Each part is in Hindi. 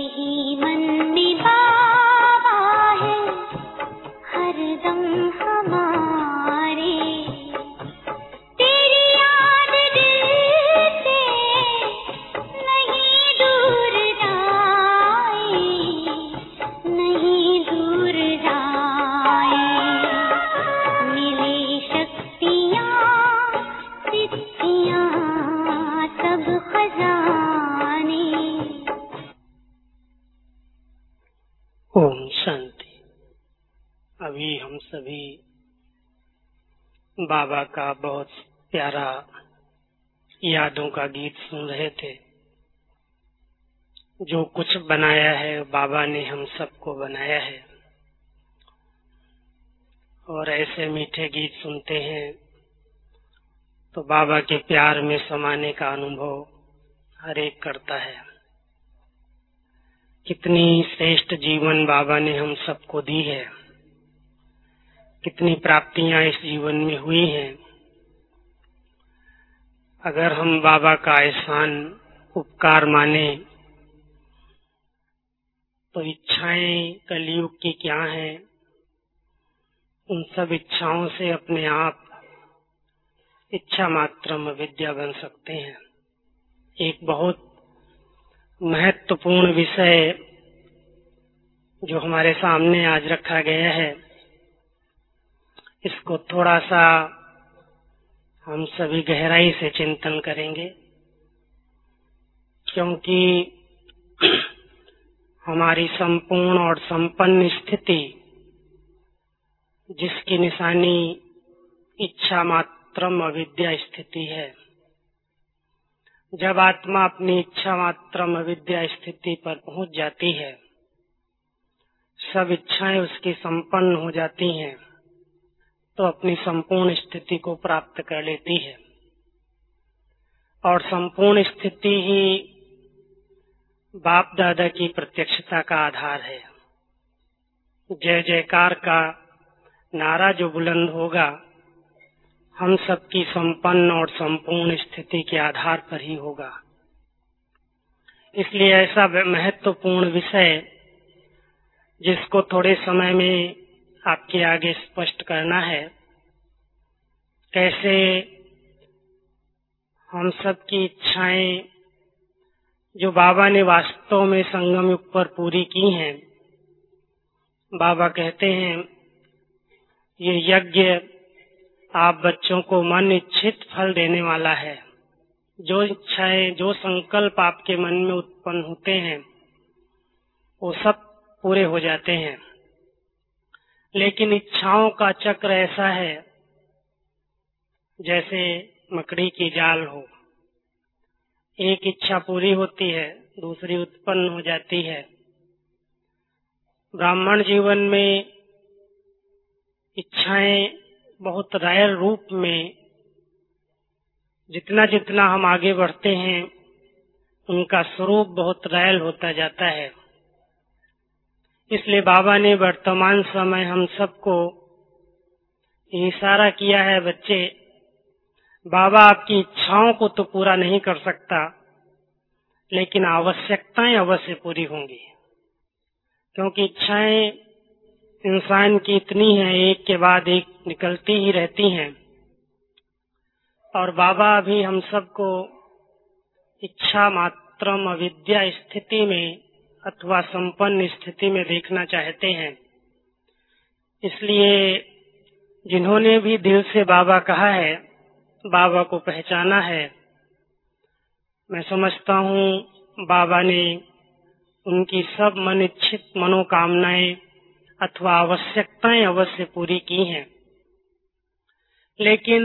ही मन में बाबा है हरदम हमारे, तेरी याद दिल से नहीं दूर जाए, नहीं दूर जाए। मिले शक्तियाँ सिद्धियाँ सब खजाने। ओम शांति। अभी हम सभी बाबा का बहुत प्यारा यादों का गीत सुन रहे थे। जो कुछ बनाया है बाबा ने हम सबको बनाया है, और ऐसे मीठे गीत सुनते हैं तो बाबा के प्यार में समाने का अनुभव हर एक करता है। कितनी श्रेष्ठ जीवन बाबा ने हम सबको दी है, कितनी प्राप्तियां इस जीवन में हुई हैं। अगर हम बाबा का एहसान उपकार माने तो इच्छाएं कलयुग की क्या हैं, उन सब इच्छाओं से अपने आप इच्छा मात्रम विद्या बन सकते हैं। एक बहुत महत्वपूर्ण विषय जो हमारे सामने आज रखा गया है, इसको थोड़ा सा हम सभी गहराई से चिंतन करेंगे, क्योंकि हमारी संपूर्ण और संपन्न स्थिति जिसकी निशानी इच्छा मात्रम अविद्या स्थिति है। जब आत्मा अपनी इच्छा मात्रम अविद्या स्थिति पर पहुंच जाती है, सब इच्छाएं उसकी संपन्न हो जाती हैं, तो अपनी संपूर्ण स्थिति को प्राप्त कर लेती है। और संपूर्ण स्थिति ही बाप दादा की प्रत्यक्षता का आधार है। जय जयकार का नारा जो बुलंद होगा, हम सबकी संपन्न और संपूर्ण स्थिति के आधार पर ही होगा। इसलिए ऐसा महत्वपूर्ण विषय जिसको थोड़े समय में आपके आगे स्पष्ट करना है, कैसे हम सबकी इच्छाएं जो बाबा ने वास्तव में संगम युग पर पूरी की हैं। बाबा कहते हैं, ये यज्ञ आप बच्चों को मन इच्छित फल देने वाला है। जो इच्छाएं, जो संकल्प आपके मन में उत्पन्न होते हैं, वो सब पूरे हो जाते हैं। लेकिन इच्छाओं का चक्र ऐसा है जैसे मकड़ी की जाल हो। एक इच्छा पूरी होती है, दूसरी उत्पन्न हो जाती है। ब्राह्मण जीवन में इच्छाएं बहुत रायल रूप में जितना जितना हम आगे बढ़ते हैं, उनका स्वरूप बहुत रायल होता जाता है। इसलिए बाबा ने वर्तमान समय हम सबको इशारा किया है, बच्चे, बाबा आपकी इच्छाओं को तो पूरा नहीं कर सकता, लेकिन आवश्यकताएं अवश्य पूरी होंगी। क्योंकि इच्छाएं इंसान की इतनी हैं, एक के बाद एक निकलती ही रहती हैं। और बाबा भी हम सबको इच्छा मात्रम अविद्या स्थिति में अथवा संपन्न स्थिति में देखना चाहते हैं। इसलिए जिन्होंने भी दिल से बाबा कहा है, बाबा को पहचाना है, मैं समझता हूँ बाबा ने उनकी सब मन इच्छित मनोकामनाएं अथवा आवश्यकताएं अवश्य पूरी की हैं। लेकिन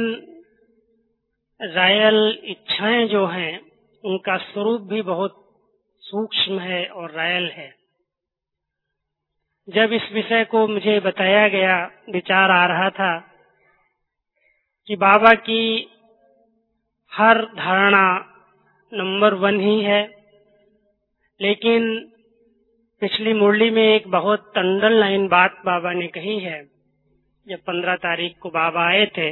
रायल इच्छाएं जो हैं, उनका स्वरूप भी बहुत सूक्ष्म है और रायल है। जब इस विषय को मुझे बताया गया, विचार आ रहा था कि बाबा की हर धारणा नंबर 1 ही है, लेकिन पिछली मुरली में एक बहुत अंडरलाइन बात बाबा ने कही है। जब 15 तारीख को बाबा आए थे,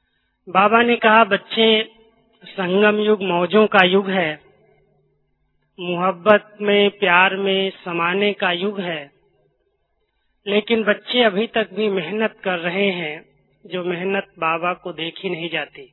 बाबा ने कहा, बच्चे, संगम युग मौजों का युग है मोहब्बत में, प्यार में समाने का युग है, लेकिन बच्चे अभी तक भी मेहनत कर रहे हैं, जो मेहनत बाबा को देखी नहीं जाती।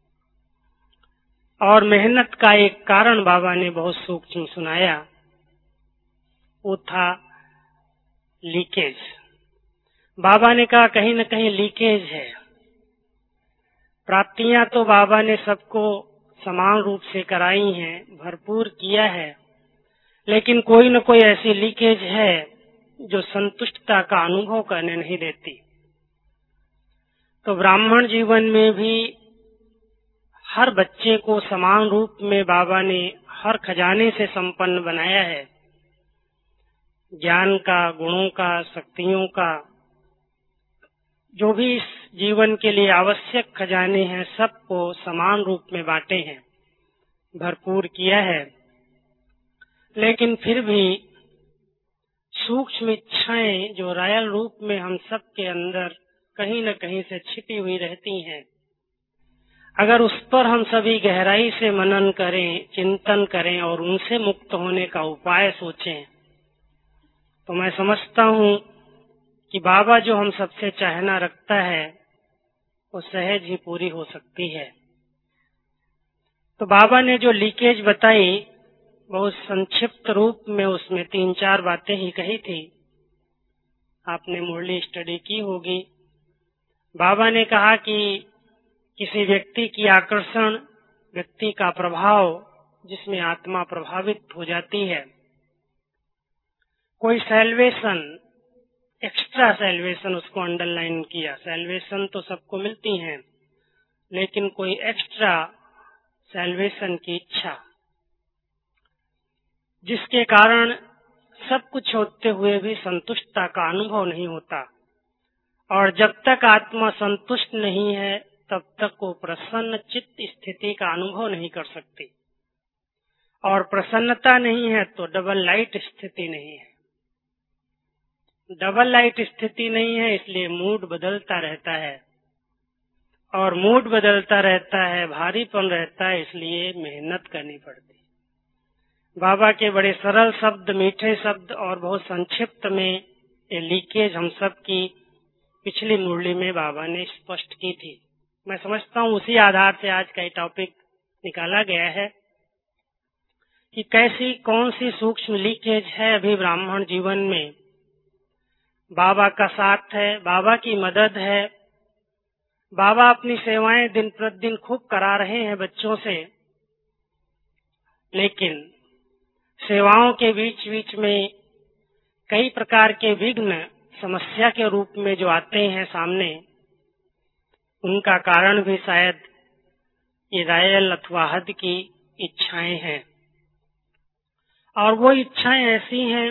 और मेहनत का एक कारण बाबा ने बहुत सूक्ष्म सुनाया, वो था लीकेज। बाबा ने कहा कहीं न कहीं लीकेज है। प्राप्तियां तो बाबा ने सबको समान रूप से कराई हैं, भरपूर किया है, लेकिन कोई न कोई ऐसी लीकेज है जो संतुष्टता का अनुभव करने नहीं देती। तो ब्राह्मण जीवन में भी हर बच्चे को समान रूप में बाबा ने हर खजाने से संपन्न बनाया है, ज्ञान का, गुणों का, शक्तियों का, जो भी इस जीवन के लिए आवश्यक खजाने हैं, सबको समान रूप में बांटे हैं, भरपूर किया है। लेकिन फिर भी सूक्ष्म इच्छाएं जो रायल रूप में हम सब के अंदर कहीं न कहीं से छिपी हुई रहती हैं, अगर उस पर हम सभी गहराई से मनन करें, चिंतन करें और उनसे मुक्त होने का उपाय सोचें, तो मैं समझता हूँ कि बाबा जो हम सबसे चाहना रखता है वो सहज ही पूरी हो सकती है। तो बाबा ने जो लीकेज बताई, बहुत संक्षिप्त रूप में उसमें 3-4 बातें ही कही थी। आपने मुरली स्टडी की होगी। बाबा ने कहा कि किसी व्यक्ति की आकर्षण, व्यक्ति का प्रभाव, जिसमें आत्मा प्रभावित हो जाती है। कोई सैल्वेशन, एक्स्ट्रा सैल्वेशन, उसको अंडरलाइन किया। सैल्वेशन तो सबको मिलती है, लेकिन कोई एक्स्ट्रा सैल्वेशन की इच्छा, जिसके कारण सब कुछ होते हुए भी संतुष्टता का अनुभव नहीं होता। और जब तक आत्मा संतुष्ट नहीं है, तब तक वो प्रसन्न चित्त स्थिति का अनुभव नहीं कर सकती। और प्रसन्नता नहीं है तो डबल लाइट स्थिति नहीं है। डबल लाइट स्थिति नहीं है, इसलिए मूड बदलता रहता है, और मूड बदलता रहता है, भारीपन रहता है, इसलिए मेहनत करनी पड़ती। बाबा के बड़े सरल शब्द, मीठे शब्द और बहुत संक्षिप्त में ये लीकेज हम सब की पिछली मुरली में बाबा ने स्पष्ट की थी। मैं समझता हूँ उसी आधार से आज का ये टॉपिक निकाला गया है कि कैसी, कौन सी सूक्ष्म लीकेज है अभी ब्राह्मण जीवन में। बाबा का साथ है, बाबा की मदद है, बाबा अपनी सेवाएं दिन प्रतिदिन खूब करा रहे हैं बच्चों से, लेकिन सेवाओं के बीच बीच में कई प्रकार के विघ्न समस्या के रूप में जो आते हैं सामने, उनका कारण भी शायद ये रायल अथवा हद की इच्छाएं हैं। और वो इच्छाएं ऐसी हैं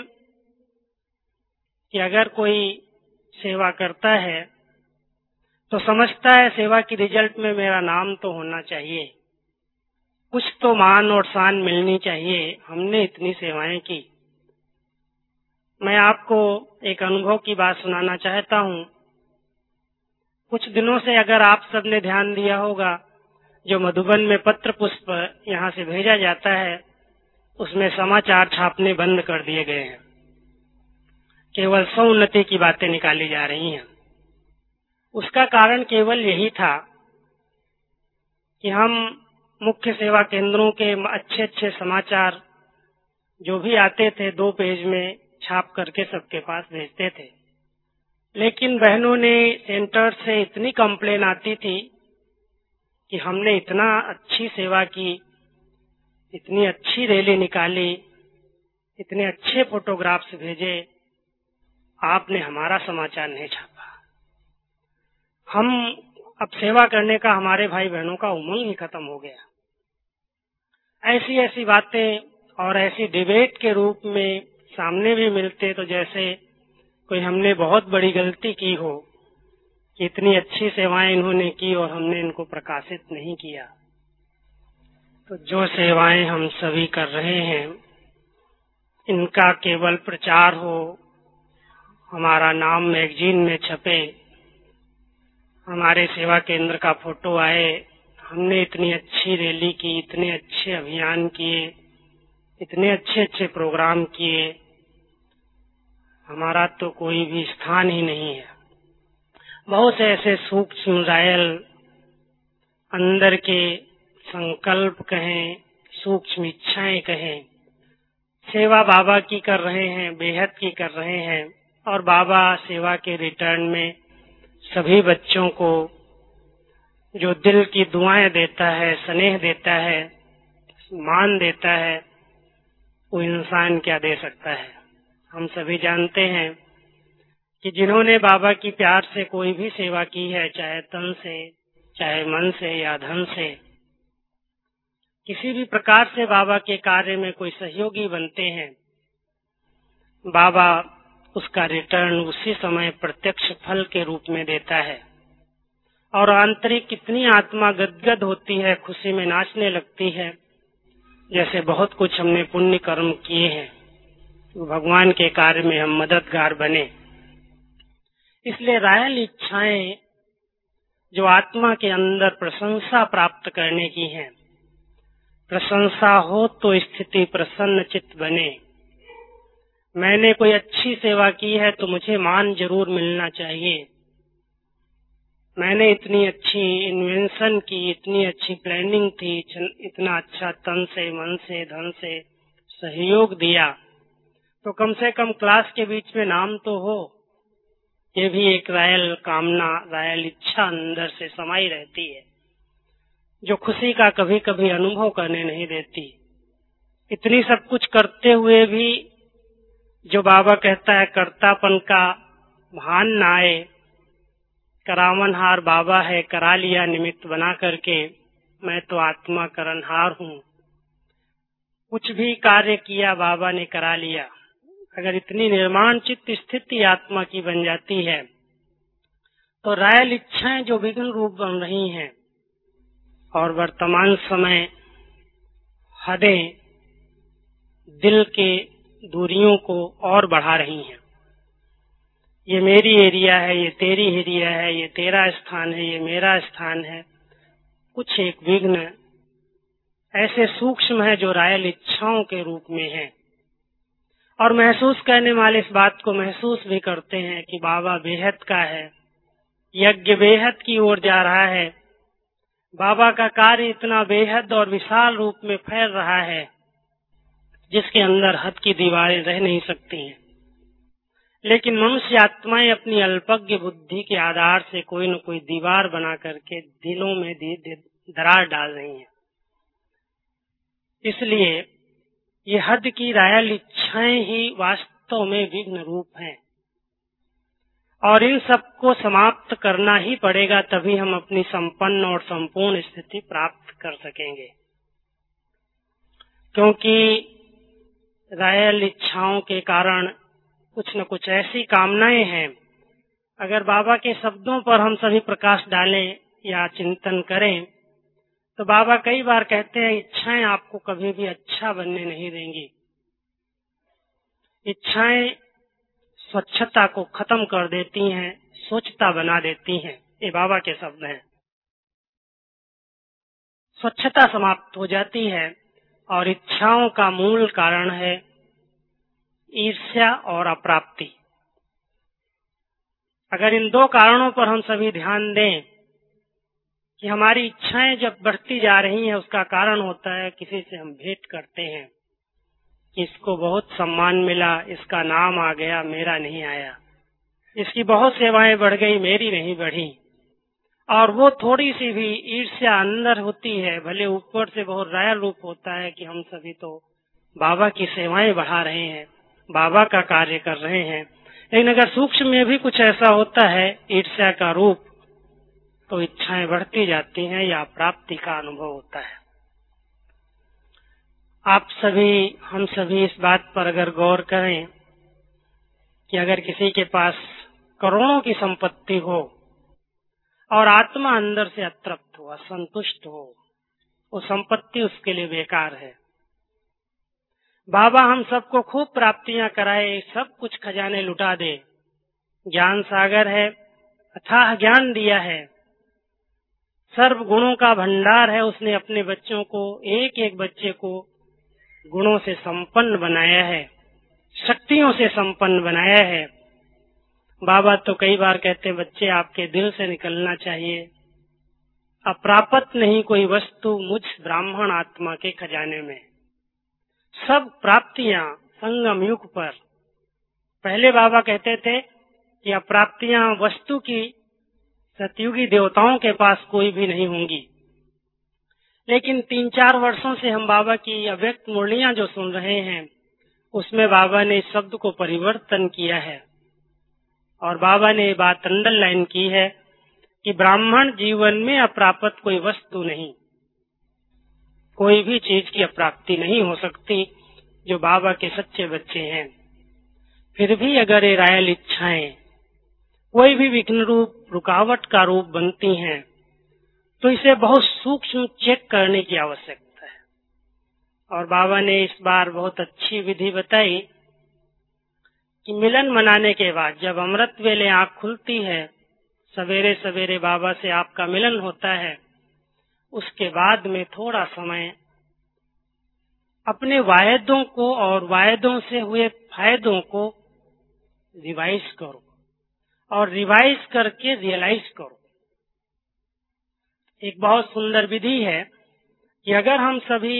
कि अगर कोई सेवा करता है तो समझता है सेवा की रिजल्ट में मेरा नाम तो होना चाहिए, कुछ तो मान और शान मिलनी चाहिए, हमने इतनी सेवाएं की। मैं आपको एक अनुभव की बात सुनाना चाहता हूँ। कुछ दिनों से अगर आप सबने ध्यान दिया होगा, जो मधुबन में पत्र पुष्प यहाँ से भेजा जाता है, उसमें समाचार छापने बंद कर दिए गए हैं। केवल सौन्नति की बातें निकाली जा रही हैं। उसका कारण केवल यही था कि हम मुख्य सेवा केंद्रों के अच्छे अच्छे समाचार जो भी आते थे 2 पेज में छाप करके सबके पास भेजते थे, लेकिन बहनों ने सेंटर से इतनी कंप्लेन आती थी कि हमने इतना अच्छी सेवा की, इतनी अच्छी रैली निकाली, इतने अच्छे फोटोग्राफ्स भेजे, आपने हमारा समाचार नहीं छापा। हम अब सेवा करने का हमारे भाई बहनों का उमंग ही खत्म हो गया। ऐसी ऐसी बातें और ऐसी डिबेट के रूप में सामने भी मिलते तो जैसे कोई हमने बहुत बड़ी गलती की हो कि इतनी अच्छी सेवाएं इन्होंने की और हमने इनको प्रकाशित नहीं किया। तो जो सेवाएं हम सभी कर रहे हैं, इनका केवल प्रचार हो, हमारा नाम मैगजीन में छपे, हमारे सेवा केंद्र का फोटो आए, हमने इतनी अच्छी रैली की, इतने अच्छे अभियान किए, इतने अच्छे अच्छे प्रोग्राम किए, हमारा तो कोई भी स्थान ही नहीं है। बहुत से ऐसे सूक्ष्म रायल अंदर के संकल्प कहें, सूक्ष्म इच्छाएं कहें, सेवा बाबा की कर रहे हैं, बेहद की कर रहे हैं, और बाबा सेवा के रिटर्न में सभी बच्चों को जो दिल की दुआएं देता है, स्नेह देता है, मान देता है, वो इंसान क्या दे सकता है। हम सभी जानते हैं कि जिन्होंने बाबा की प्यार से कोई भी सेवा की है, चाहे तन से, चाहे मन से या धन से, किसी भी प्रकार से बाबा के कार्य में कोई सहयोगी बनते हैं, बाबा उसका रिटर्न उसी समय प्रत्यक्ष फल के रूप में देता है। और आंतरिक कितनी आत्मा गदगद होती है, खुशी में नाचने लगती है, जैसे बहुत कुछ हमने पुण्य कर्म किए हैं, भगवान के कार्य में हम मददगार बने। इसलिए रायल इच्छाएं जो आत्मा के अंदर प्रशंसा प्राप्त करने की हैं, प्रशंसा हो तो स्थिति प्रसन्न चित्त बने। मैंने कोई अच्छी सेवा की है तो मुझे मान जरूर मिलना चाहिए। मैंने इतनी अच्छी इन्वेंशन की, इतनी अच्छी प्लानिंग थी, इतना अच्छा तन से, मन से, धन से सहयोग दिया, तो कम से कम क्लास के बीच में नाम तो हो। ये भी एक रायल कामना, रायल इच्छा अंदर से समाई रहती है, जो खुशी का कभी कभी अनुभव करने नहीं देती। इतनी सब कुछ करते हुए भी जो बाबा कहता है कर्तापन का भान न आए, करावनहार बाबा है, करा लिया निमित्त बना करके, मैं तो आत्मा करनहार हूँ। कुछ भी कार्य किया बाबा ने करा लिया। अगर इतनी निर्माण चित्त स्थिति आत्मा की बन जाती है, तो रायल इच्छाएं जो विघ्न रूप बन रही हैं और वर्तमान समय हदें दिल के दूरियों को और बढ़ा रही हैं। ये मेरी एरिया है, ये तेरी एरिया है, ये तेरा स्थान है, ये मेरा स्थान है। कुछ एक विघ्न ऐसे सूक्ष्म है जो रायल इच्छाओं के रूप में है, और महसूस करने वाले इस बात को महसूस भी करते हैं कि बाबा बेहद का है, यज्ञ बेहद की ओर जा रहा है, बाबा का कार्य इतना बेहद और विशाल रूप में फैल रहा है जिसके अंदर हद की दीवारें रह नहीं सकती हैं। लेकिन मनुष्य आत्माएं अपनी अल्पज्ञ बुद्धि के आधार से कोई न कोई दीवार बना करके दिलों में दरार डाल रही हैं। इसलिए ये हद की रायल इच्छाएं ही वास्तव में विघ्न रूप हैं, और इन सबको समाप्त करना ही पड़ेगा, तभी हम अपनी संपन्न और संपूर्ण स्थिति प्राप्त कर सकेंगे। क्योंकि रायल इच्छाओं के कारण कुछ न कुछ ऐसी कामनाएं हैं, अगर बाबा के शब्दों पर हम सभी प्रकाश डालें या चिंतन करें, तो बाबा कई बार कहते हैं इच्छाएं आपको कभी भी अच्छा बनने नहीं देंगी। इच्छाएं स्वच्छता को खत्म कर देती हैं, स्वच्छता बना देती हैं। ये बाबा के शब्द हैं। स्वच्छता समाप्त हो जाती है, और इच्छाओं का मूल कारण है ईर्ष्या और अप्राप्ति। अगर इन दो कारणों पर हम सभी ध्यान दें कि हमारी इच्छाएं जब बढ़ती जा रही हैं, उसका कारण होता है किसी से हम भेंट करते हैं कि इसको बहुत सम्मान मिला, इसका नाम आ गया, मेरा नहीं आया, इसकी बहुत सेवाएं बढ़ गई, मेरी नहीं बढ़ी, और वो थोड़ी सी भी ईर्ष्या अंदर होती है। भले ऊपर से बहुत रायल रूप होता है कि हम सभी तो बाबा की सेवाएं बढ़ा रहे हैं, बाबा का कार्य कर रहे हैं, लेकिन अगर सूक्ष्म में भी कुछ ऐसा होता है ईर्ष्या का रूप, तो इच्छाएं बढ़ती जाती हैं या प्राप्ति का अनुभव होता है। आप सभी, हम सभी इस बात पर अगर गौर करें कि अगर किसी के पास करोड़ों की संपत्ति हो और आत्मा अंदर से अतृप्त हो, असंतुष्ट हो, वो संपत्ति उसके लिए बेकार है। बाबा हम सबको खूब प्राप्तियां कराए, सब कुछ खजाने लुटा दे, ज्ञान सागर है, अथाह ज्ञान दिया है, सर्व गुणों का भंडार है, उसने अपने बच्चों को, एक एक बच्चे को गुणों से संपन्न बनाया है, शक्तियों से संपन्न बनाया है। बाबा तो कई बार कहते हैं, बच्चे आपके दिल से निकलना चाहिए, अप्राप्त नहीं कोई वस्तु मुझ ब्राह्मण आत्मा के खजाने में। सब प्राप्तियां संगम युग पर। पहले बाबा कहते थे कि अप्राप्तियां वस्तु की सतयुगी देवताओं के पास कोई भी नहीं होंगी, लेकिन 3-4 वर्षों से हम बाबा की अव्यक्त मुरलियां जो सुन रहे हैं, उसमें बाबा ने इस शब्द को परिवर्तन किया है और बाबा ने ये बात अंडरलाइन की है कि ब्राह्मण जीवन में अप्राप्त कोई वस्तु नहीं, कोई भी चीज की अप्राप्ति नहीं हो सकती जो बाबा के सच्चे बच्चे हैं। फिर भी अगर ये रायल इच्छाएं कोई भी विघ्न रूप, रुकावट का रूप बनती हैं, तो इसे बहुत सूक्ष्म चेक करने की आवश्यकता है। और बाबा ने इस बार बहुत अच्छी विधि बताई कि मिलन मनाने के बाद जब अमृत वेले आंख खुलती है, सवेरे सवेरे बाबा से आपका मिलन होता है, उसके बाद में थोड़ा समय अपने वायदों को और वायदों से हुए फायदों को रिवाइज करो और रिवाइज करके रियलाइज करो। एक बहुत सुंदर विधि है कि अगर हम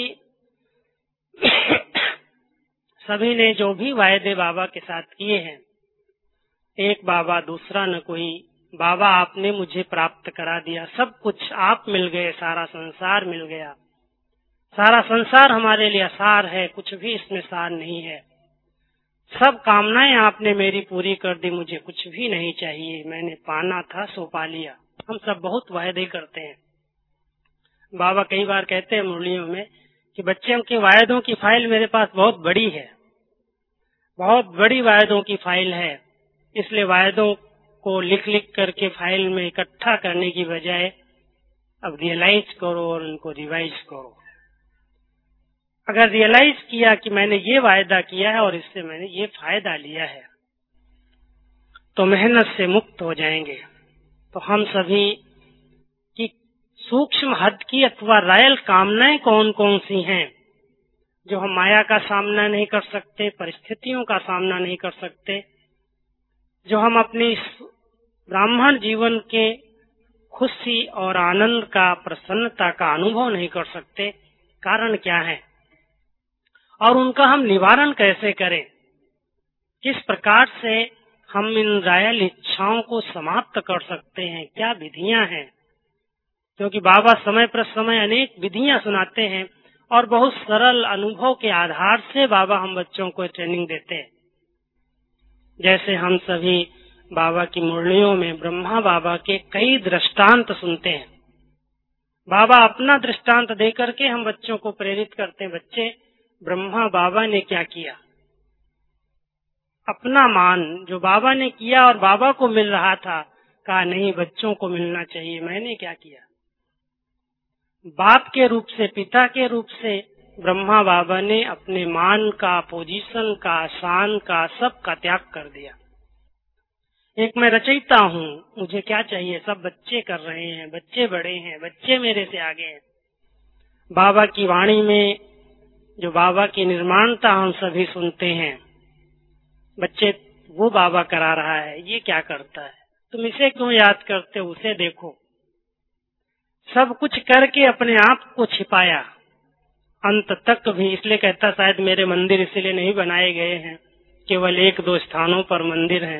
सभी ने जो भी वायदे बाबा के साथ किए हैं, एक बाबा दूसरा न कोई, बाबा आपने मुझे प्राप्त करा दिया, सब कुछ आप मिल गए, सारा संसार मिल गया, सारा संसार हमारे लिए सार है, कुछ भी इसमें सार नहीं है, सब कामनाएं आपने मेरी पूरी कर दी, मुझे कुछ भी नहीं चाहिए, मैंने पाना था सो पा लिया। हम सब बहुत वायदे करते हैं। बाबा कई बार कहते हैं मुरलियों में कि बच्चों के वायदों की फाइल मेरे पास बहुत बड़ी है, बहुत बड़ी वायदों की फाइल है, इसलिए वायदों को लिख लिख करके फाइल में इकट्ठा करने की बजाय अब रियलाइज करो और उनको रिवाइज करो। अगर रियलाइज किया कि मैंने ये वायदा किया है और इससे मैंने ये फायदा लिया है, तो मेहनत से मुक्त हो जाएंगे। तो हम सभी की सूक्ष्म हद की अथवा रायल कामनाएं कौन कौन सी हैं जो हम माया का सामना नहीं कर सकते, परिस्थितियों का सामना नहीं कर सकते, जो हम अपनी ब्राह्मण जीवन के खुशी और आनंद का, प्रसन्नता का अनुभव नहीं कर सकते, कारण क्या है और उनका हम निवारण कैसे करें, किस प्रकार से हम इन रायल इच्छाओं को समाप्त कर सकते हैं, क्या विधियां हैं। क्योंकि बाबा समय पर समय अनेक विधियां सुनाते हैं और बहुत सरल अनुभव के आधार से बाबा हम बच्चों को ट्रेनिंग देते हैं। जैसे हम सभी बाबा की मुरलियों में ब्रह्मा बाबा के कई दृष्टांत सुनते हैं। बाबा अपना दृष्टांत दे करके हम बच्चों को प्रेरित करते हैं, बच्चे ब्रह्मा बाबा ने क्या किया, अपना मान जो बाबा ने किया और बाबा को मिल रहा था, कहा नहीं बच्चों को मिलना चाहिए, मैंने क्या किया। बाप के रूप से, पिता के रूप से ब्रह्मा बाबा ने अपने मान का, पोजीशन का, शान का, सब का त्याग कर दिया। एक मैं रचयिता हूँ, मुझे क्या चाहिए, सब बच्चे कर रहे हैं, बच्चे बड़े हैं, बच्चे मेरे से आगे हैं। बाबा की वाणी में जो बाबा की निर्माणता हम सभी सुनते हैं, बच्चे वो बाबा करा रहा है, ये क्या करता है, तुम इसे क्यों याद करते हो, उसे देखो। सब कुछ करके अपने आप को छिपाया अंत तक भी, इसलिए कहता शायद मेरे मंदिर इसलिए नहीं बनाए गए हैं, केवल 1-2 स्थानों पर मंदिर हैं।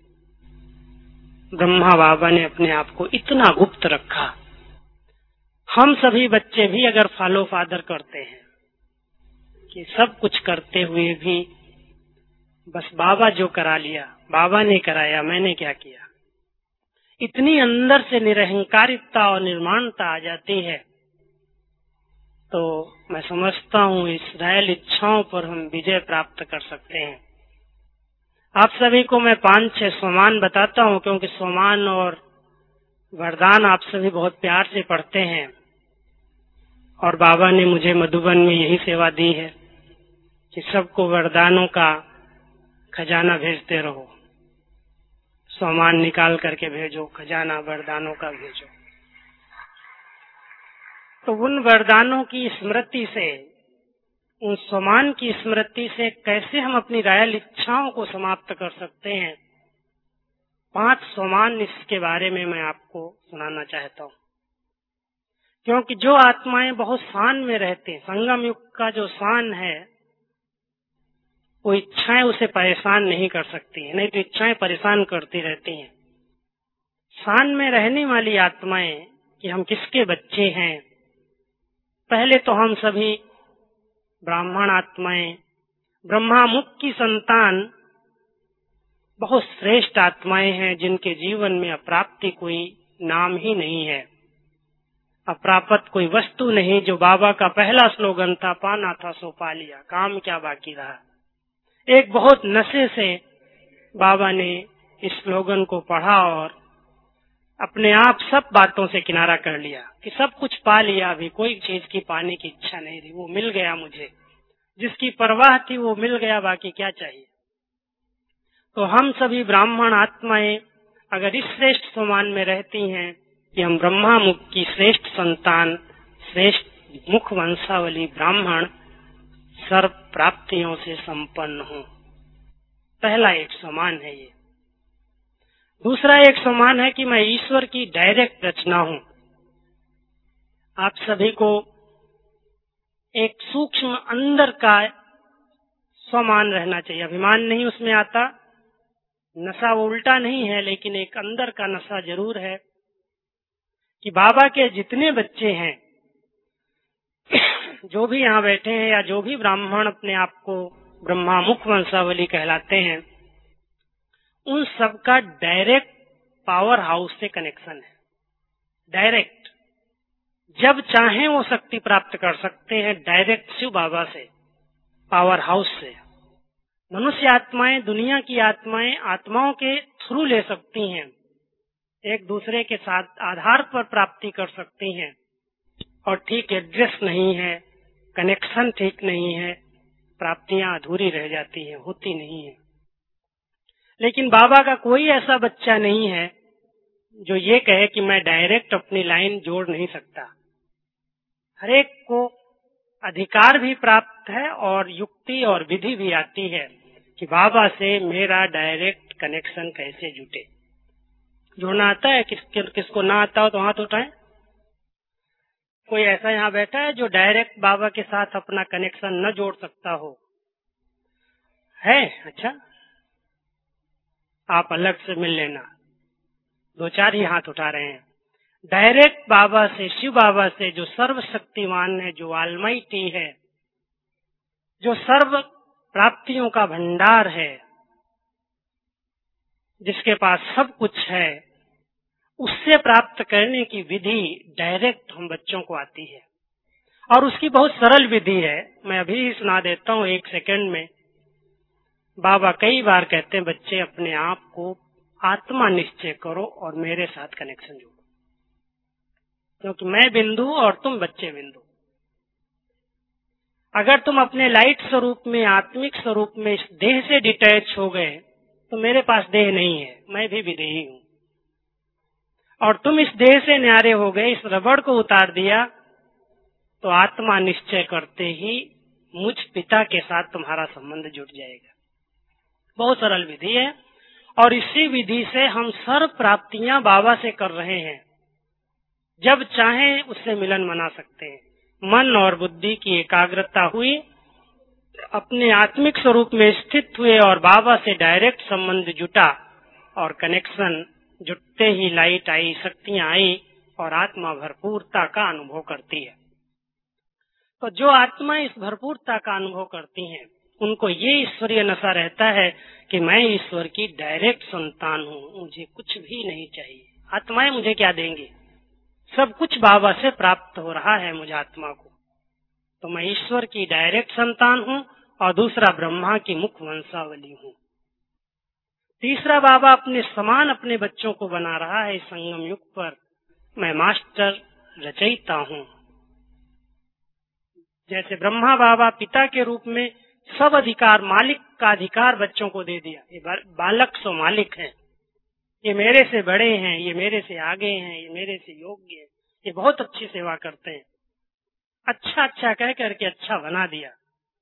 ब्रह्मा बाबा ने अपने आप को इतना गुप्त रखा। हम सभी बच्चे भी अगर फॉलो फादर करते हैं कि सब कुछ करते हुए भी बस बाबा जो करा लिया, बाबा ने कराया, मैंने क्या किया, इतनी अंदर से निरहंकारिता और निर्माणता आ जाती है, तो मैं समझता हूँ इस रायल इच्छाओं पर हम विजय प्राप्त कर सकते हैं। आप सभी को मैं 5-6 सोमान बताता हूँ, क्योंकि सोमान और वरदान आप सभी बहुत प्यार से पढ़ते हैं और बाबा ने मुझे मधुबन में यही सेवा दी है कि सबको वरदानों का खजाना भेजते रहो, सोमान निकाल करके भेजो, खजाना वरदानों का भेजो। तो उन वरदानों की स्मृति से उन स्वमान की स्मृति से कैसे हम अपनी रायल इच्छाओं को समाप्त कर सकते हैं। 5 स्वमान इसके बारे में मैं आपको सुनाना चाहता हूँ, क्योंकि जो आत्माएं बहुत शान में रहते हैं, संगम युग का जो शान है, वो इच्छाएं उसे परेशान नहीं कर सकती हैं, नहीं तो इच्छाएं परेशान करती रहती हैं। शान में रहने वाली आत्माएं कि हम किसके बच्चे हैं। पहले तो हम सभी ब्राह्मण आत्माएं, ब्रह्मा मुख की संतान, बहुत श्रेष्ठ आत्माएं हैं जिनके जीवन में अप्राप्ति कोई नाम ही नहीं है, अप्राप्त कोई वस्तु नहीं। जो बाबा का पहला स्लोगन था, पाना था सो पा लिया, काम क्या बाकी रहा। एक बहुत नशे से बाबा ने इस स्लोगन को पढ़ा और अपने आप सब बातों से किनारा कर लिया कि सब कुछ पा लिया, अभी कोई चीज की पाने की इच्छा नहीं थी, वो मिल गया मुझे, जिसकी परवाह थी वो मिल गया, बाकी क्या चाहिए। तो हम सभी ब्राह्मण आत्माएं अगर इस श्रेष्ठ सम्मान में रहती हैं कि हम ब्रह्मा मुख की श्रेष्ठ संतान, श्रेष्ठ मुख वंशावली ब्राह्मण, सर्व प्राप्तियों से संपन्न हूँ, पहला एक सम्मान है ये। दूसरा एक सम्मान है कि मैं ईश्वर की डायरेक्ट रचना हूँ। आप सभी को एक सूक्ष्म अंदर का सम्मान रहना चाहिए, अभिमान नहीं उसमें आता, नशा वो उल्टा नहीं है, लेकिन एक अंदर का नशा जरूर है कि बाबा के जितने बच्चे हैं, जो भी यहाँ बैठे हैं या जो भी ब्राह्मण अपने आप को ब्रह्मा मुख वंशावली कहलाते हैं, उन सबका डायरेक्ट पावर हाउस से कनेक्शन है। डायरेक्ट जब चाहें वो शक्ति प्राप्त कर सकते हैं, डायरेक्ट शिव बाबा से, पावर हाउस से। मनुष्य आत्माएं, दुनिया की आत्माएं आत्माओं के थ्रू ले सकती हैं, एक दूसरे के साथ आधार पर प्राप्ति कर सकती हैं, और ठीक एड्रेस नहीं है, कनेक्शन ठीक नहीं है, प्राप्तियां अधूरी रह जाती हैं, होती नहीं है। लेकिन बाबा का कोई ऐसा बच्चा नहीं है जो ये कहे कि मैं डायरेक्ट अपनी लाइन जोड़ नहीं सकता। हरेक को अधिकार भी प्राप्त है और युक्ति और विधि भी आती है कि बाबा से मेरा डायरेक्ट कनेक्शन कैसे जुटे। जोड़ना आता है, किसको ना आता हो तो हाथ उठाएं। कोई ऐसा यहाँ बैठा है जो डायरेक्ट बाबा के साथ अपना कनेक्शन न जोड़ सकता हो? है? अच्छा, आप अलग से मिल लेना। 2-4 ही हाथ उठा रहे हैं। डायरेक्ट बाबा से, शिव बाबा से, जो सर्वशक्तिमान है, जो ऑलमाइटी है, जो सर्व प्राप्तियों का भंडार है, जिसके पास सब कुछ है, उससे प्राप्त करने की विधि डायरेक्ट हम बच्चों को आती है। और उसकी बहुत सरल विधि है, मैं अभी ही सुना देता हूँ 1 सेकंड में। बाबा कई बार कहते हैं, बच्चे अपने आप को आत्मा निश्चय करो और मेरे साथ कनेक्शन जोड़ो, क्योंकि मैं बिंदु और तुम बच्चे बिंदु। अगर तुम अपने लाइट स्वरूप में, आत्मिक स्वरूप में इस देह से डिटैच हो गए तो मेरे पास देह नहीं है, मैं भी विदेही हूँ। और तुम इस देह से न्यारे हो गए, इस रबड़ को उतार दिया, तो आत्मा निश्चय करते ही मुझ पिता के साथ तुम्हारा संबंध जुट जाएगा। बहुत सरल विधि है, और इसी विधि से हम सर्व प्राप्तियां बाबा से कर रहे हैं। जब चाहें उससे मिलन मना सकते हैं। मन और बुद्धि की एकाग्रता हुई, अपने आत्मिक स्वरूप में स्थित हुए और बाबा से डायरेक्ट संबंध जुटा, और कनेक्शन जुटते ही लाइट आई, शक्तियां आई, और आत्मा भरपूरता का अनुभव करती है। तो जो आत्मा इस भरपूरता का अनुभव करती हैं, उनको ये ईश्वरीय नशा रहता है कि मैं ईश्वर की डायरेक्ट संतान हूँ, मुझे कुछ भी नहीं चाहिए, आत्माएं मुझे क्या देंगी, सब कुछ बाबा से प्राप्त हो रहा है मुझे आत्मा को। तो मैं ईश्वर की डायरेक्ट संतान हूँ, और दूसरा ब्रह्मा की मुख वंशावली हूँ। तीसरा, बाबा अपने समान अपने बच्चों को बना रहा है इस संगम युग पर। मैं मास्टर रचयिता हूँ। जैसे ब्रह्मा बाबा पिता के रूप में सब अधिकार, मालिक का अधिकार बच्चों को दे दिया। ये बालक सो मालिक हैं, ये मेरे से बड़े हैं, ये मेरे से आगे हैं, ये मेरे से योग्य हैं, ये बहुत अच्छी सेवा करते हैं। अच्छा अच्छा कह करके अच्छा बना दिया।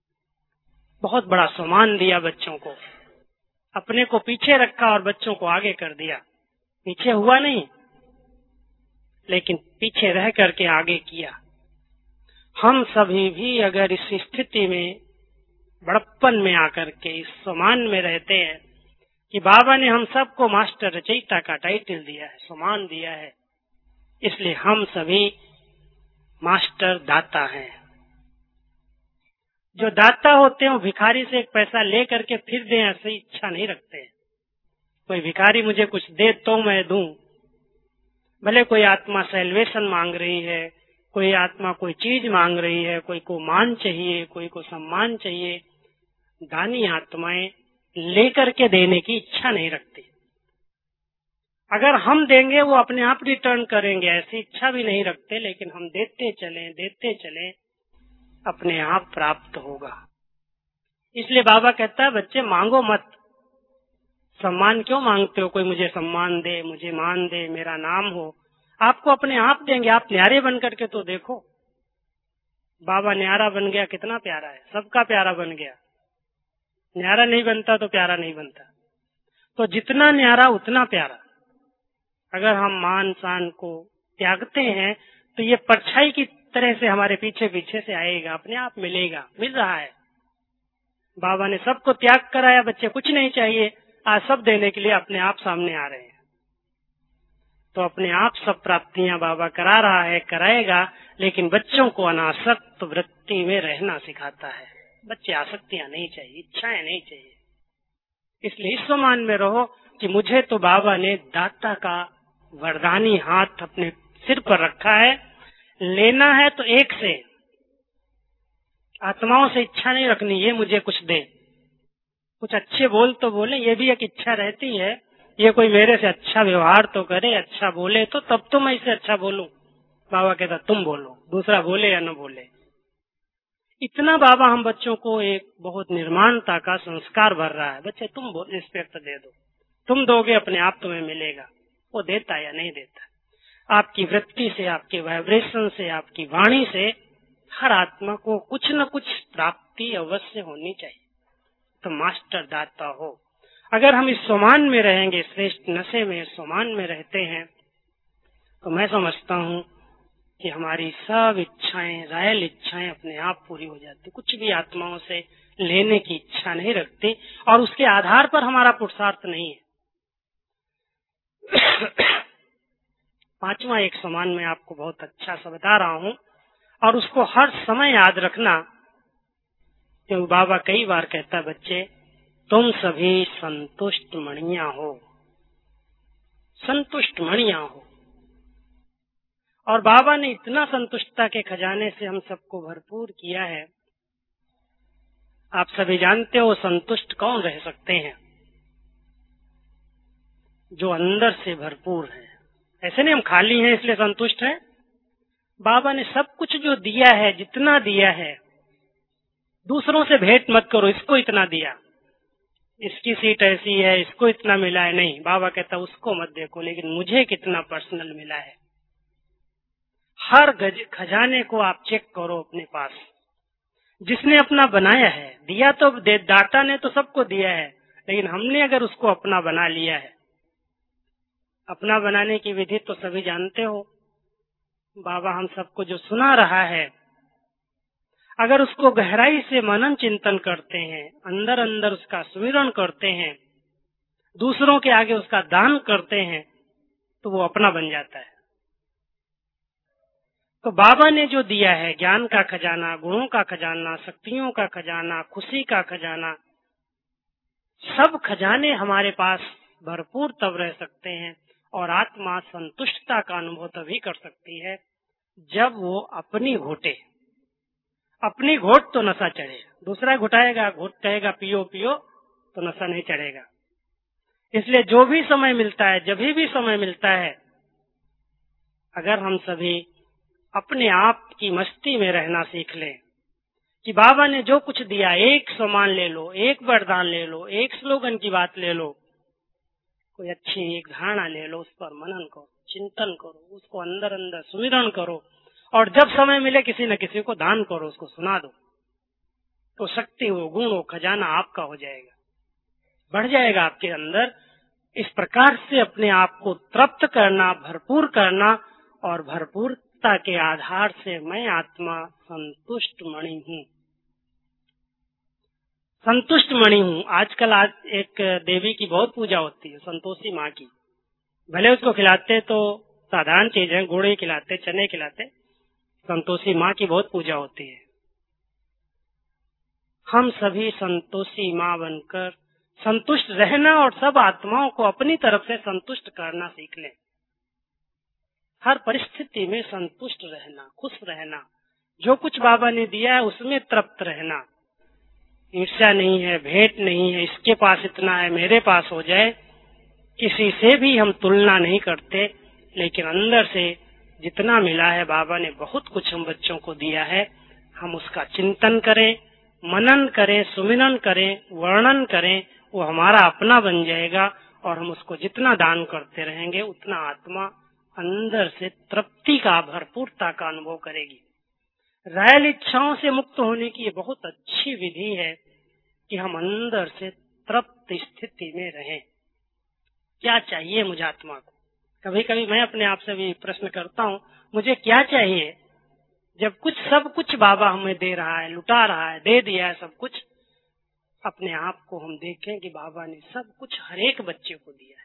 बहुत बड़ा सम्मान दिया बच्चों को, अपने को पीछे रखा और बच्चों को आगे कर दिया। पीछे हुआ नहीं, लेकिन पीछे रह करके आगे किया। हम सभी भी अगर इस स्थिति में, बड़प्पन में आकर के इस सम्मान में रहते हैं कि बाबा ने हम सबको मास्टर रचयिता का टाइटल दिया है, सम्मान दिया है, इसलिए हम सभी मास्टर दाता हैं। जो दाता होते हैं वो भिखारी से एक पैसा ले करके फिर दें ऐसी इच्छा नहीं रखते हैं। कोई भिखारी मुझे कुछ दे तो मैं दूं। भले कोई आत्मा सैल्वेशन मांग रही है, कोई आत्मा कोई चीज मांग रही है, कोई को मान चाहिए, कोई को सम्मान चाहिए, दानी आत्माएं लेकर के देने की इच्छा नहीं रखती। अगर हम देंगे वो अपने आप रिटर्न करेंगे ऐसी इच्छा भी नहीं रखते, लेकिन हम देते चलें अपने आप प्राप्त होगा। इसलिए बाबा कहता है बच्चे मांगो मत। सम्मान क्यों मांगते हो? कोई मुझे सम्मान दे, मुझे मान दे, मेरा नाम हो। आपको अपने आप देंगे। आप न्यारे बन करके तो देखो। बाबा न्यारा बन गया, कितना प्यारा है, सबका प्यारा बन गया। न्यारा नहीं बनता तो प्यारा नहीं बनता। तो जितना न्यारा उतना प्यारा। अगर हम मान शान को त्यागते हैं तो ये परछाई की तरह से हमारे पीछे पीछे से आएगा, अपने आप मिलेगा, मिल रहा है। बाबा ने सबको त्याग कराया, बच्चे कुछ नहीं चाहिए, आज सब देने के लिए अपने आप सामने आ रहे हैं। तो अपने आप सब प्राप्तियां बाबा करा रहा है, कराएगा, लेकिन बच्चों को अनासक्त वृत्ति में रहना सिखाता है। बच्चे आसक्तियां नहीं चाहिए, इच्छाएं नहीं चाहिए। इसलिए इस सम्मान में रहो कि मुझे तो बाबा ने दाता का वरदानी हाथ अपने सिर पर रखा है, लेना है तो एक से, आत्माओं से इच्छा नहीं रखनी ये मुझे कुछ दे। कुछ अच्छे बोल तो बोले, ये भी एक इच्छा रहती है, ये कोई मेरे से अच्छा व्यवहार तो करे, अच्छा बोले तो तब तो मैं इसे अच्छा बोलूं। बाबा कहता तुम बोलो, दूसरा बोले या न बोले। इतना बाबा हम बच्चों को एक बहुत निर्माणता का संस्कार भर रहा है। बच्चे तुम रिस्पेक्ट दे दो, तुम दोगे अपने आप तुम्हें मिलेगा। वो देता या नहीं देता, आपकी वृत्ति से, आपके वाइब्रेशन से, आपकी वाणी से हर आत्मा को कुछ न कुछ प्राप्ति अवश्य होनी चाहिए। तो मास्टर दाता हो। अगर हम इस सम्मान में रहेंगे, श्रेष्ठ नशे में, सम्मान में रहते हैं, तो मैं समझता हूँ कि हमारी सब इच्छाएं, रायल इच्छाएं अपने आप पूरी हो जाती। कुछ भी आत्माओं से लेने की इच्छा नहीं रखती और उसके आधार पर हमारा पुरुषार्थ नहीं है। पांचवा एक सम्मान मैं आपको बहुत अच्छा सा बता रहा हूँ और उसको हर समय याद रखना, क्योंकि बाबा कई बार कहता बच्चे तुम सभी संतुष्ट मणियां हो, संतुष्ट मणियां हो। और बाबा ने इतना संतुष्टता के खजाने से हम सबको भरपूर किया है। आप सभी जानते हो संतुष्ट कौन रह सकते हैं? जो अंदर से भरपूर है। ऐसे नहीं हम खाली हैं इसलिए संतुष्ट हैं। बाबा ने सब कुछ जो दिया है, जितना दिया है, दूसरों से भेंट मत करो, इसको इतना दिया, इसकी सीट ऐसी है, इसको इतना मिला है, नहीं। बाबा कहता उसको मत देखो, लेकिन मुझे कितना पर्सनल मिला है। हर खजाने को आप चेक करो अपने पास। जिसने अपना बनाया है, दिया तो दाता ने तो सबको दिया है, लेकिन हमने अगर उसको अपना बना लिया है, अपना बनाने की विधि तो सभी जानते हो। बाबा हम सबको जो सुना रहा है, अगर उसको गहराई से मनन चिंतन करते हैं, अंदर अंदर उसका स्मरण करते हैं, दूसरों के आगे उसका दान करते हैं, तो वो अपना बन जाता है। तो बाबा ने जो दिया है, ज्ञान का खजाना, गुणों का खजाना, शक्तियों का खजाना, खुशी का खजाना, सब खजाने हमारे पास भरपूर तब रह सकते हैं और आत्मा संतुष्टता का अनुभव तभी कर सकती है जब वो अपनी घोटे। अपनी घोट तो नशा चढ़े, दूसरा घुटाएगा, घोट कहेगा पियो पियो, तो नशा नहीं चढ़ेगा। इसलिए जो भी समय मिलता है, जब भी समय मिलता है, अगर हम सभी अपने आप की मस्ती में रहना सीख लें कि बाबा ने जो कुछ दिया, एक सम्मान ले लो, एक वरदान ले लो, एक स्लोगन की बात ले लो, कोई अच्छी एक धारणा ले लो, उस पर मनन करो, चिंतन करो, उसको अंदर अंदर सुमिरन करो और जब समय मिले किसी न किसी को दान करो, उसको सुना दो। वो शक्ति, वो गुण, वो खजाना आपका हो जाएगा, बढ़ जाएगा आपके अंदर। इस प्रकार से अपने आप को तृप्त करना, भरपूर करना, और भरपूरता के आधार से मैं आत्मा संतुष्ट मणि हूँ, संतुष्ट मणि हूँ। आजकल एक देवी की बहुत पूजा होती है, संतोषी माँ की। भले उसको खिलाते तो साधारण चीज है, गुड़ ही खिलाते, चने खिलाते, संतोषी माँ की बहुत पूजा होती है। हम सभी संतोषी माँ बनकर संतुष्ट रहना और सब आत्माओं को अपनी तरफ से संतुष्ट करना सीख लें। हर परिस्थिति में संतुष्ट रहना, खुश रहना, जो कुछ बाबा ने दिया है उसमें तृप्त रहना। ईर्ष्या नहीं है, भेंट नहीं है, इसके पास इतना है मेरे पास हो जाए, किसी से भी हम तुलना नहीं करते। लेकिन अंदर से जितना मिला है, बाबा ने बहुत कुछ हम बच्चों को दिया है, हम उसका चिंतन करें, मनन करें, सुमिरन करें, वर्णन करें, वो हमारा अपना बन जाएगा। और हम उसको जितना दान करते रहेंगे उतना आत्मा अंदर से तृप्ति का, भरपूरता का अनुभव करेगी। रायल इच्छाओं से मुक्त होने की ये बहुत अच्छी विधि है कि हम अंदर से तृप्त स्थिति में रहें। क्या चाहिए मुझे आत्मा को? कभी कभी मैं अपने आप से भी प्रश्न करता हूँ, मुझे क्या चाहिए? जब सब कुछ बाबा हमें दे रहा है, लुटा रहा है, दे दिया है सब कुछ, अपने आप को हम देखें कि बाबा ने सब कुछ हर एक बच्चे को दिया है।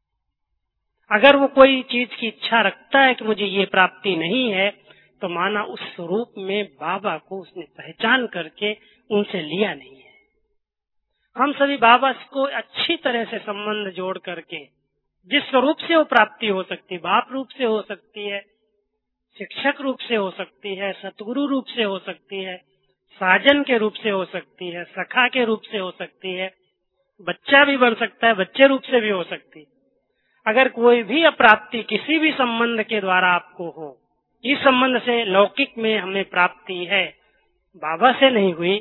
अगर वो कोई चीज की इच्छा रखता है कि मुझे ये प्राप्ति नहीं है, तो माना उस स्वरूप में बाबा को उसने पहचान करके उनसे लिया नहीं है। हम सभी बाबा को अच्छी तरह से संबंध जोड़ करके, जिस स्वरूप से वो प्राप्ति हो सकती है, बाप रूप से हो सकती है, शिक्षक रूप से हो सकती है, सतगुरु रूप से हो सकती है, साजन के रूप से हो सकती है, सखा के रूप से हो सकती है, बच्चा भी बन सकता है, बच्चे रूप से भी हो सकती है। अगर कोई भी अप्राप्ति किसी भी संबंध के द्वारा आपको हो, इस संबंध से लौकिक में हमें प्राप्ति है, बाबा से नहीं हुई,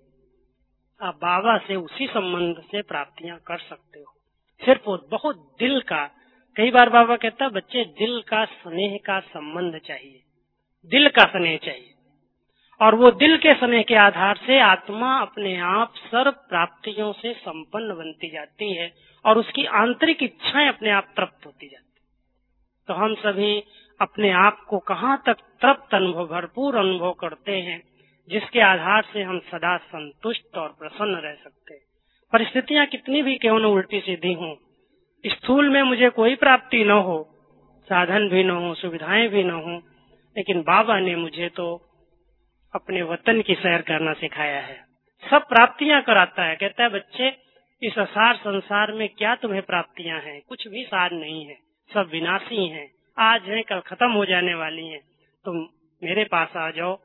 आप बाबा से उसी संबंध से प्राप्तियां कर सकते हो। सिर्फ बहुत दिल का, कई बार बाबा कहता है बच्चे दिल का स्नेह का संबंध चाहिए, दिल का स्नेह चाहिए, और वो दिल के स्नेह के आधार से आत्मा अपने आप सर्व प्राप्तियों से संपन्न बनती जाती है और उसकी आंतरिक इच्छाएं अपने आप तृप्त होती जाती। तो हम सभी अपने आप को कहाँ तक तृप्त अनुभव, भरपूर अनुभव करते हैं, जिसके आधार से हम सदा संतुष्ट और प्रसन्न रह सकते हैं। परिस्थितियां कितनी भी क्यों न उल्टी सीधी हों, स्थूल में मुझे कोई प्राप्ति न हो, साधन भी न हो, सुविधाएं भी न हो, लेकिन बाबा ने मुझे तो अपने वतन की सैर करना सिखाया है। सब प्राप्तियां कराता है, कहता है बच्चे इस असार संसार में क्या तुम्हें प्राप्तियां हैं? कुछ भी सार नहीं है, सब विनाशी हैं, आज हैं कल खत्म हो जाने वाली हैं। तुम मेरे पास आ जाओ,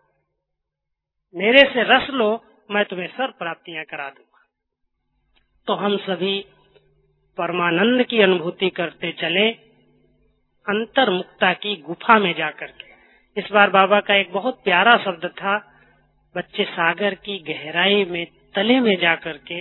मेरे से रस लो, मैं तुम्हें सब प्राप्तियां करा दूंगा। तो हम सभी परमानंद की अनुभूति करते चले, अंतर्मुक्ता की गुफा में जाकर के। इस बार बाबा का एक बहुत प्यारा शब्द था, बच्चे सागर की गहराई में, तले में जाकर के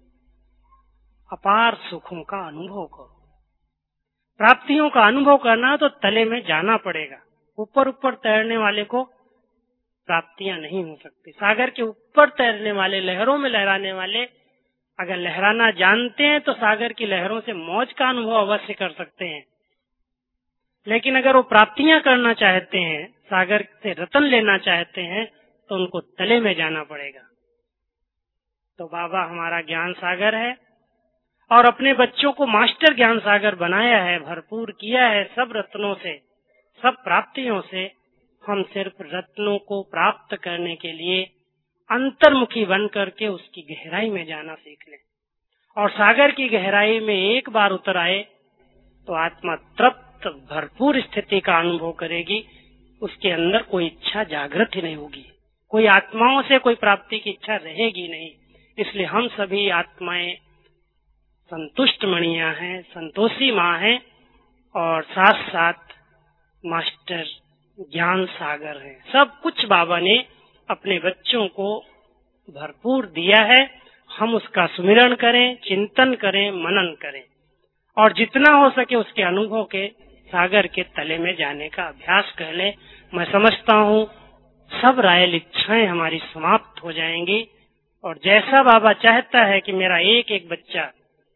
अपार सुखों का अनुभव करो। प्राप्तियों का अनुभव करना तो तले में जाना पड़ेगा। ऊपर ऊपर तैरने वाले को प्राप्तियां नहीं हो सकती। सागर के ऊपर तैरने वाले, लहरों में लहराने वाले अगर लहराना जानते हैं तो सागर की लहरों से मौज का अनुभव अवश्य कर सकते हैं। लेकिन अगर वो प्राप्तियां करना चाहते हैं, सागर से रतन लेना चाहते हैं, तो उनको तले में जाना पड़ेगा। तो बाबा हमारा ज्ञान सागर है और अपने बच्चों को मास्टर ज्ञान सागर बनाया है, भरपूर किया है सब रत्नों से, सब प्राप्तियों से। हम सिर्फ रत्नों को प्राप्त करने के लिए अंतर्मुखी बन करके उसकी गहराई में जाना सीख लें, और सागर की गहराई में एक बार उतर आए तो आत्मा तृप्त भरपूर स्थिति का अनुभव करेगी। उसके अंदर कोई इच्छा जागृत ही नहीं होगी, कोई आत्माओं से कोई प्राप्ति की इच्छा रहेगी नहीं। इसलिए हम सभी आत्माएं संतुष्ट मणियां हैं, संतोषी माँ हैं, और साथ साथ मास्टर ज्ञान सागर है। सब कुछ बाबा ने अपने बच्चों को भरपूर दिया है। हम उसका सुमिरन करें, चिंतन करें, मनन करें, और जितना हो सके उसके अनुभव के सागर के तले में जाने का अभ्यास कर ले। मैं समझता हूँ सब रायल इच्छाएं हमारी समाप्त हो जाएंगी और जैसा बाबा चाहता है कि मेरा एक एक बच्चा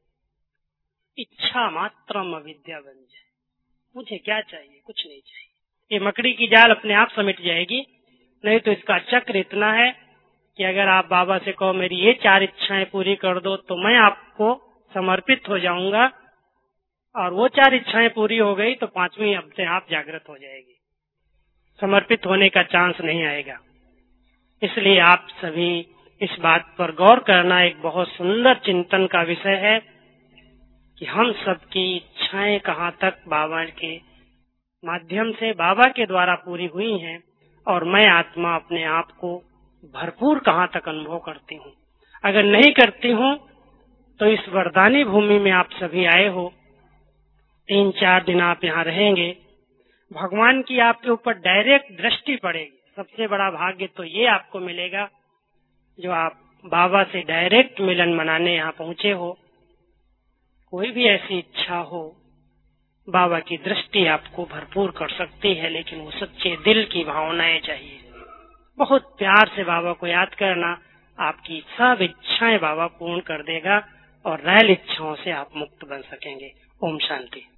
इच्छा मात्रम अविद्या बन जाए, मुझे क्या चाहिए, कुछ नहीं चाहिए। ये मकड़ी की जाल अपने आप समिट जाएगी। नहीं तो इसका चक्र इतना है कि अगर आप बाबा से कहो मेरी ये 4 इच्छाएं पूरी कर दो तो मैं आपको समर्पित हो जाऊंगा, और वो 4 इच्छाएं पूरी हो गई तो 5वीं अपने आप जागृत हो जाएगी, समर्पित होने का चांस नहीं आएगा। इसलिए आप सभी इस बात पर गौर करना एक बहुत सुंदर चिंतन का विषय है कि हम सबकी इच्छाएं कहाँ तक बाबा के माध्यम से, बाबा के द्वारा पूरी हुई हैं, और मैं आत्मा अपने आप को भरपूर कहाँ तक अनुभव करती हूँ। अगर नहीं करती हूँ तो इस वरदानी भूमि में आप सभी आए हो, 3-4 दिन आप यहाँ रहेंगे, भगवान की आपके ऊपर डायरेक्ट दृष्टि पड़ेगी। सबसे बड़ा भाग्य तो ये आपको मिलेगा जो आप बाबा से डायरेक्ट मिलन मनाने यहाँ पहुँचे हो। कोई भी ऐसी इच्छा हो, बाबा की दृष्टि आपको भरपूर कर सकती है, लेकिन वो सच्चे दिल की भावनाएं चाहिए। बहुत प्यार से बाबा को याद करना, आपकी सब इच्छाएं बाबा पूर्ण कर देगा और रैल इच्छाओं से आप मुक्त बन सकेंगे। ओम शांति।